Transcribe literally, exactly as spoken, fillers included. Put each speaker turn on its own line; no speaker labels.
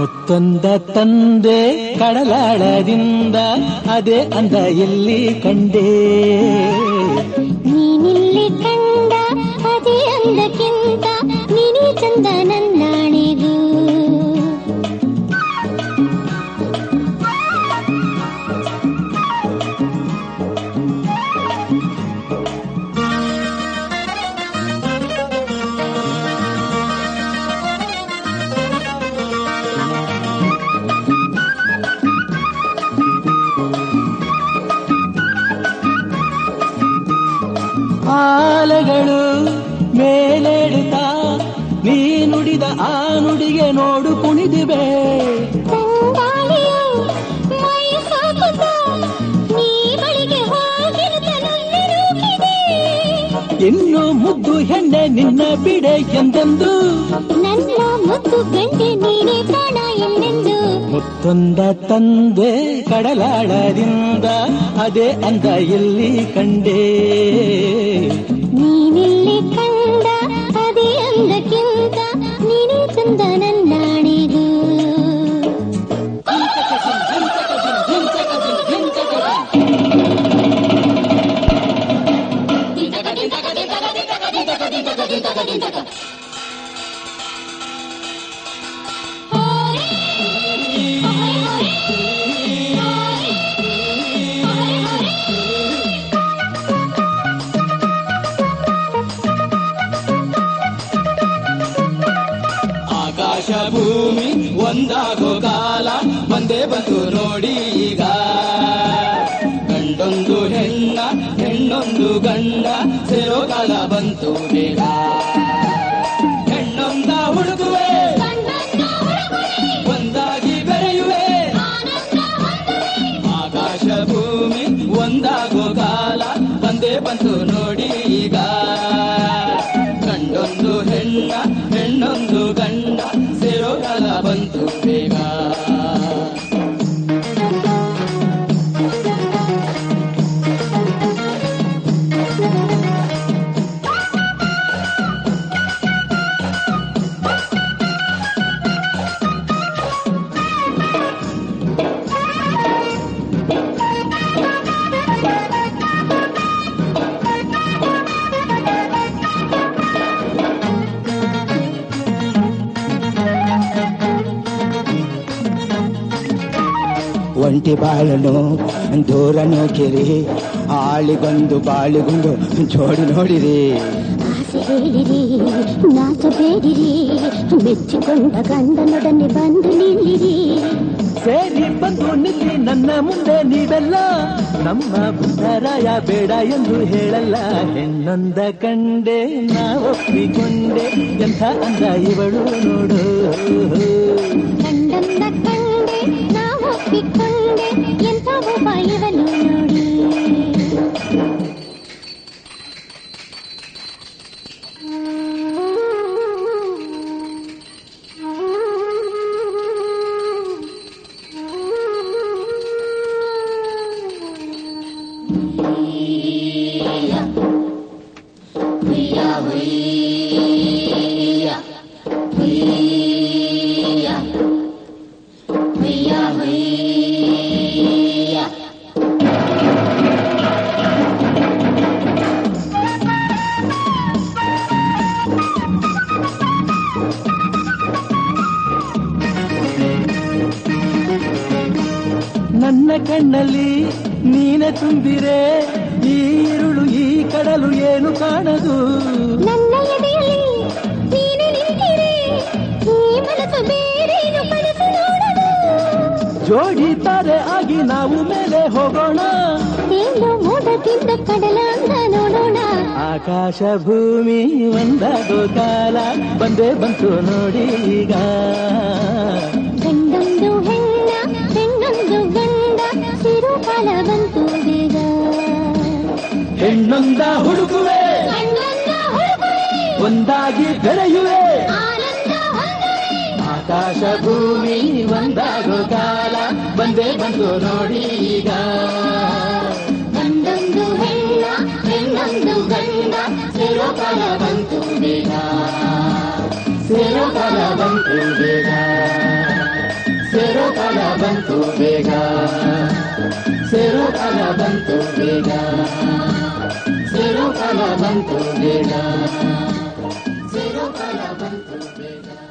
ಮುತ್ತೊಂದ ತಂದೆ ಕಡಲಾಳದಿಂದ ಅದೇ ಅಂದ ಎಲ್ಲಿ ಕಂಡೇ
ನೀನಿಲ್ಲಿ ಕಂಡ ಅದೇ ಅಂದಕ್ಕಿಂತ ನೀನೇ ಚಂದ ನನ್ನಾಣೆಗೂ
ಆಲೆಗಳು ಮೇಲೇಡುತ್ತಾ ನೀ ನುಡಿದ ಆ ನುಡಿಗೆ ನೋಡು ಕುಣಿದಿವೆ ಇನ್ನು ಮುದ್ದು ಹೆಣ್ಣೆ ನಿನ್ನ ಬಿಡೆ ಎಂದೆಂದು
ನನ್ನ ಮುದ್ದು ಗಂಟೆ ನೀನೇ ಪ್ರಾಣ ಎಂದೆಂದು
ಮುತ್ತೊಂದ ತಂದೆ ಕಡಲಾಳದಿಂದ ಅದೇ ಅಂದ ಎಲ್ಲಿ ಕಂಡೇ
ನೀನಿಲ್ಲಿ ಕಂಡ ಅದೇ ಅಂದಕ್ಕಿಂತ ನೀನೇ ಚಂದ ನನ್ನಾಣೆಗೂ
ಆಕಾಶ ಭೂಮಿ ಒಂದಾಗೋ ಕಾಲ ಬಂದೇ ಬಂತು ನೋಡಿ ಈಗ ಗಂಡೊಂದು ಹೆಣ್ಣ ಹೆಣ್ಣೊಂದು ಗಂಡ ಸೇರೋ ಕಾಲ ಬಂತು ಬೇಗ ಹೆಣ್ಣೊಂದ ಹುಡುಗುವೆ ಒಂದಾಗಿ ಬೆರೆಯುವೆ ಆಕಾಶ ಭೂಮಿ ಒಂದಾಗೋ ಕಾಲ ಬಂದೇ ಬಂತು ನೋಡಿ ಈಗ ಗಂಡೊಂದು ಹೆಣ್ಣ ಹೆಣ್ಣೊಂದು ಗಂಡ ಸೇರೋ ಕಾಲ ಬಂತು ಬೇಗ ಒಂಟಿ ಬಾಳನು ದೂರನು ಕೆರಿ ಆಳಿಗೊಂದು ಬಾಳಿಗೊಂದು ಜೋಡಿ ನೋಡಿರಿ
ಆಸೆ ಹೇಳಿರಿ ನಾಚಬೇಡಿರಿ ಮೆಚ್ಚಿಕೊಂಡ ಗಂಡನೊಡನೆ ಬಂದು ನಿಲ್ಲಿರಿ
ಸೇರಿ ಬಂದು ನಿಲ್ಲಿ ನನ್ನ ಮುಂದೆ ನೀವೆಲ್ಲ ನಮ್ಮ ಬುದ್ಧರಾಯ ಬೇಡ ಎಂದು ಹೇಳಲ್ಲ ಹೆಣ್ಣೊಂದ ಕಂಡೆ ನಾ ಒಪ್ಪಿಕೊಂಡೆ ಎಂಥ ಅಂದ ಇವಳು ನೋಡು
ಗಂಡಂದ ಕಂಡೆ ನಾ ಒಪ್ಪಿಕೊಂಡೆ ಎಂಥ ಒಬ್ಬ ಇವಳು ನೋಡಿ
ನನ್ನ ಕಣ್ಣಲ್ಲಿ ನೀನೆ ತುಂಬಿರೆ ಈ ഇരുಳು ಈ ಕಡಲು ಏನು ಕಾಣದು
ನನ್ನ ಎದೆಯಲ್ಲಿ ನೀನೆ ನಿಂತಿರೆ ಈ ಮನಸ್ಸು ಬೇರೇನು ಕನಸು ನೋಡದು
ಜೋಡಿ ತಾರೆ ಆಗಿ ನಾವು ಮೇಲೆ ಹೋಗೋಣ
ಏನು ಮೋಡದಿಂದ ಕಡಲ ಅಂದ ನೋಡೋಣ
ಆಕಾಶ ಭೂಮಿ ಒಂದಾಗೋ ಕಾಲ ಬಂದೇ ಬಂತು ನೋಡಿ ಈಗ
ಗಂಡೊಂದು ಹೆಣ್ಣ ಹೆಣ್ಣೊಂದು ಗಂಡ ಸಿರು ಕಾಲ ಬಂತು ಬೇಗ
ಹೆಣ್ಣೊಂದ ಹುಡುಗುವೆ ಒಂದಾಗಿ ಬೆರೆಯುವೆ ಆಕಾಶ ಭೂಮಿ ಒಂದಾಗೋ ಕಾಲ ಬಂದೇ ಬಂತು ನೋಡಿ ಈಗ
ಗಂಡೊಂದು ಹೆಣ್ಣ ಹೆಣ್ಣೊಂದು ಗಂಡ ಸಿರು ಕಾಲ ಬಂತು ಬೇಗ
ಸೇರೋ ಕಾಲ ಬಂತು ಬೇಗ ಬೇಗ, ಸೇರೋ ಕಾಲ ಬಂತು ಬೇಗ, ಸೇರೋ ಕಾಲ ಬಂತು ಬೇಗ, ಸೇರೋ ಕಾಲ ಬಂತು ಬೇಗ.